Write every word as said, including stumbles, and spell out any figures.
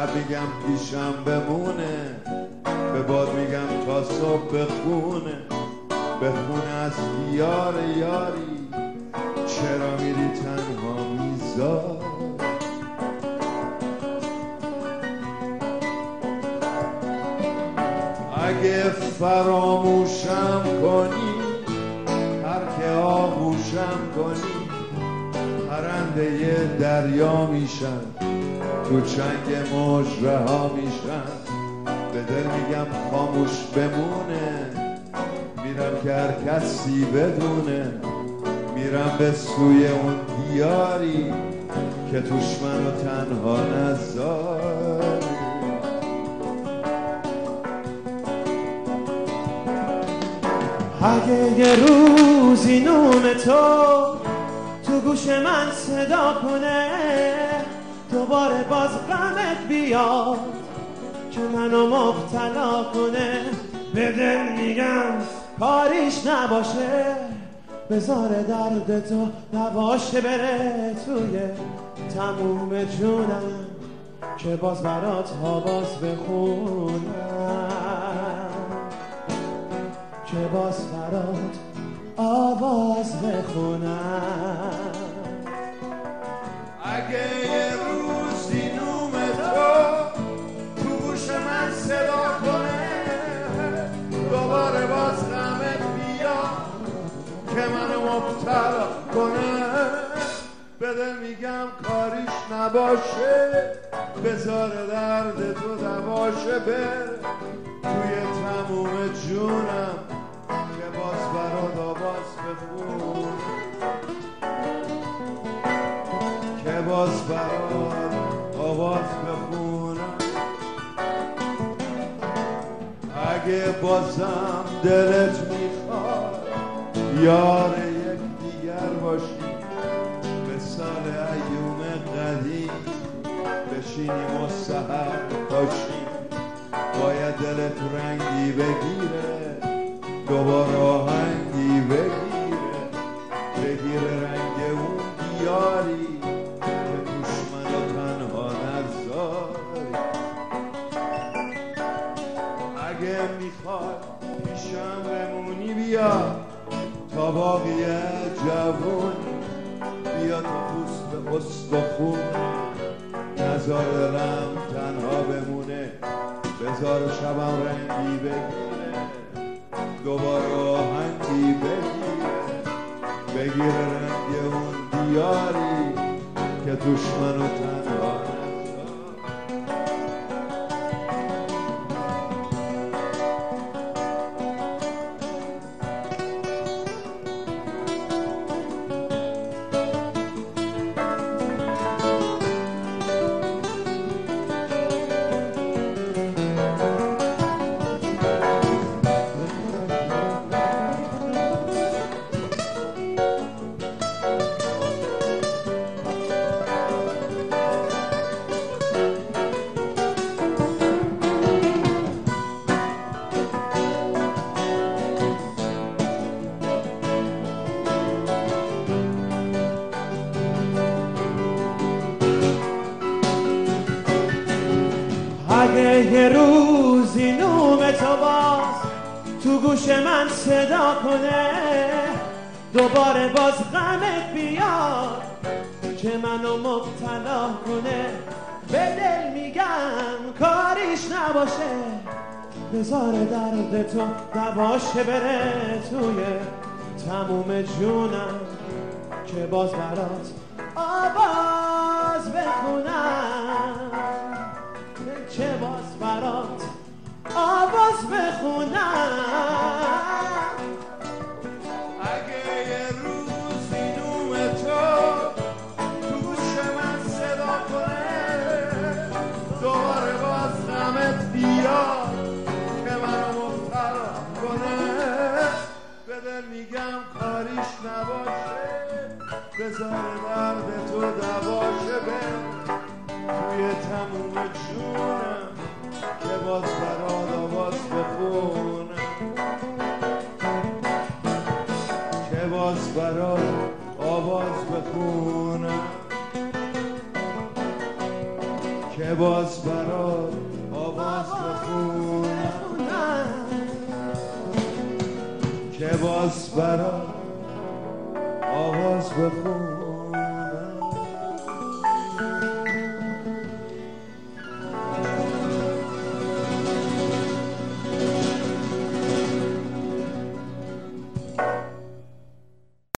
شب میگم پیشم بمونه، به باد میگم تا صبح بخونه، بخونه از یار یاری، چرا میری تنها میذار. اگه فراموشم کنی، هر که آغوشم کنی، پرنده دریا میشن، تو چنگ موج رها میشن. به دل میگم خاموش بمونه، میرم که هر کسی بدونه، میرم به سوی اون دیاری که توش منو تنها نذاری. اگه یه روزی نوم تو تو گوش من صدا کنه، دوباره باز غمت بیاد که منو مبتلا کنه، به دل میگم کاریش نباشه، بذار درد تو نباشه، بره توی تموم جونم که باز برات آواز بخونم، که باز برات آواز بخونم. اگه یه روزی نوم تو تو گوش من صدا کنه، دوباره باز غمت بیاد که منو مبتلا کنه، به دل میگم کاریش نباشه، بذار درد تو دواشه، بر توی تموم جونم که باز برات آواز بخون، که باز برات آواز بخونم. اگه بازم دلت میخواد یار یک دیگر باشی، مثال ایوم قدیم بشینیم و سحر باشیم، باید دلت رنگی بگیره، دوباره آهنگی بگیره، بگیره رنگ اون دیاری که توش منو تنها نذاری. اگه میخوای پیشم بمونی بیا تا باقی جوونی، بیا تا پوست استخون، نذار دلم تنها بمونه، بذار شبم رنگی بگیره، دوباره آهنگی بگیره، بگیره رنگ اون دیاری که توش منو تنها نذار. اگه یه روزی نوم تو باز تو گوش من صدا کنه، دوباره باز غمت بیاد که منو مبتلا کنه، به دل میگم کاریش نباشه، بذار درد تو دواشه، بره توی تموم جونم که باز برات آواز بخونم، که باز برات آواز بخونم. اگه یه روزی نوم تو تو گوش من صدا کنه، دوباره باز غمت بیاد که منو مبتلا کنه، به دل میگم کاریش نباشه، بذار درد تو دواشه، بر توی تموم جونم که باز برات آواز بخونم، که باز برات آواز بخونم، که باز برات برات آواز بخونم که باز برات آواز بخونم.